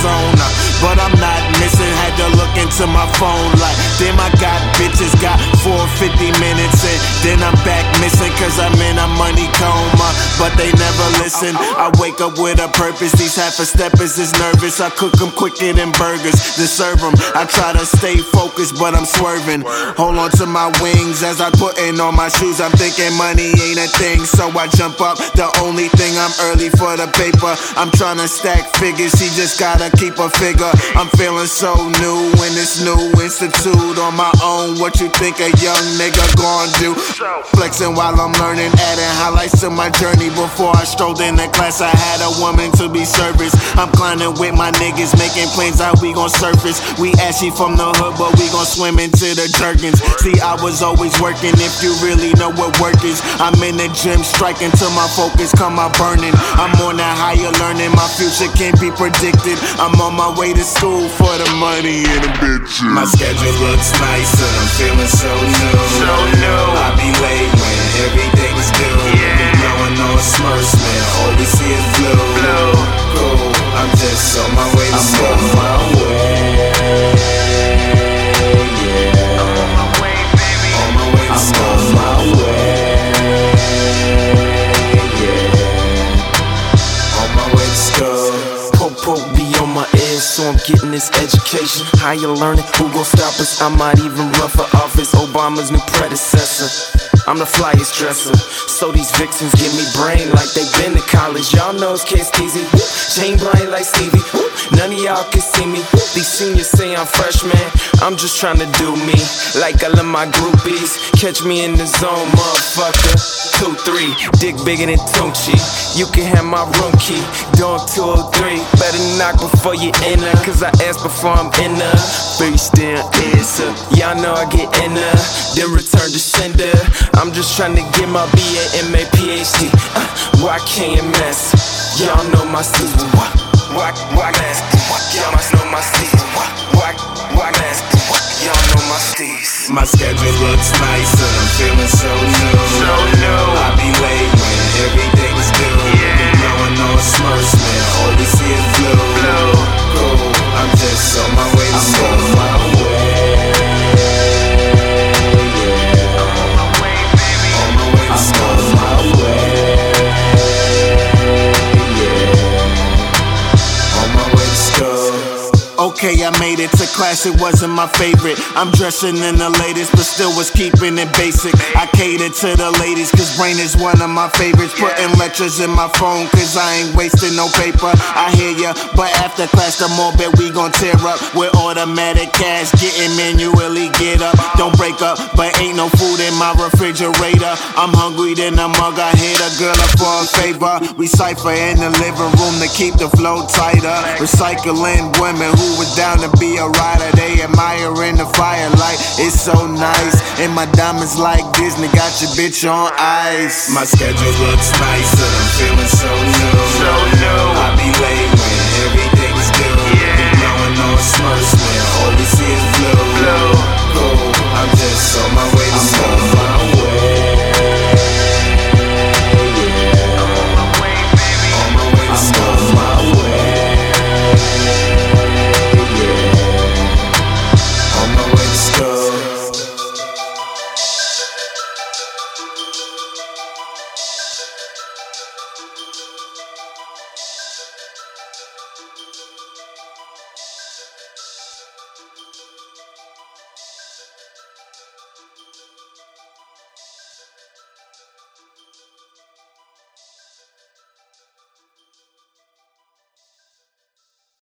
zone. But I'm not missing, had to look into my phone like, damn, I got bitches, got 450 minutes in. Then I'm back missing, cause I'm in a money coma. But they never listen, I wake up with a purpose. These half-a-steppers is nervous, I cook them quicker than burgers, then serve them. I try to stay focused, but I'm swerving. Hold on to my wings as I putting on my shoes. I'm thinking money ain't a thing, so I jump up. The only thing I'm early for the paper. I'm trying to stack figures, she just gotta keep a figure. I'm feeling so new in this new institute on my own. What you think a young nigga gon' do? Flexing while I'm learning, adding highlights to my journey. Before I strolled in the class, I had a woman to be serviced. I'm climbing with my niggas, making plans how we gon' surface. We ashy from the hood, but we gon' swim into the Jergens. See, I was always working, if you really know what work is. I'm in the gym, striking till my focus come out burning. I'm on that higher learning, my future can't be predicted. I'm on my way to school for the money and the bitches. My schedule looks nice and I'm feeling so new. I be late when everything is due. Blowing on Smurfs, man, all we see is blue. Cool, I'm just on my way to school. I'm on my way, yeah. I'm on my way, baby. On my way to school. I'm on my way, yeah. On my way to school. Popo be on my ear, so I'm getting this education. Higher learning, who gon' stop us? I might even run for office, Obama's new predecessor. I'm the flyest dresser, so these vixens give me brain like they been to college. Y'all know it's Kid Steezy, chain blind like Stevie. None of y'all can see me. These seniors say I'm freshman, I'm just trying to do me like all of my groupies. Catch me in the zone, motherfucker. 2-3, dick bigger than Tunchi. You can have my room key, dog 203. Better knock before you enter, cause I asked before I'm in her. Face down, answer. Y'all know I get in her, then return to sender. I'm just trying to get my BA, MA, PhD. Why can't mess? Y'all know my season. Why mess? Y'all must know my season. Why mess? Y'all know my steez. My schedule looks nice and I'm feeling so new. I be late when everything is due. Blowing on Smurfs, man, all we see is blue. Cool, I'm just on my way to school. I'm on my way, yeah. I'm on my way, baby. On my way to school. I'm on my way, yeah. On my way to school. Okay, I made it to class, it wasn't my favorite. I'm dressing in the latest, but still was keeping it basic. I cater to the ladies, cause brain is one of my favorites. Putting lectures in my phone, cause I ain't wasting no paper. I hear ya, but after class, the more bet we gon' tear up. With automatic cash, getting manually get up. Don't break up, but ain't no food in my refrigerator. I'm hungry, then a mug, I hit a girl up for a favor. We cipher in the living room to keep the flow tighter. Recycling women who was down to be a rider, they admiring the firelight. It's so nice, and my diamonds like Disney got your bitch on ice. My schedule looks nice, and I'm feeling so new. I be late when everything's due. Blowing on Smurfs, man, all we see is blue.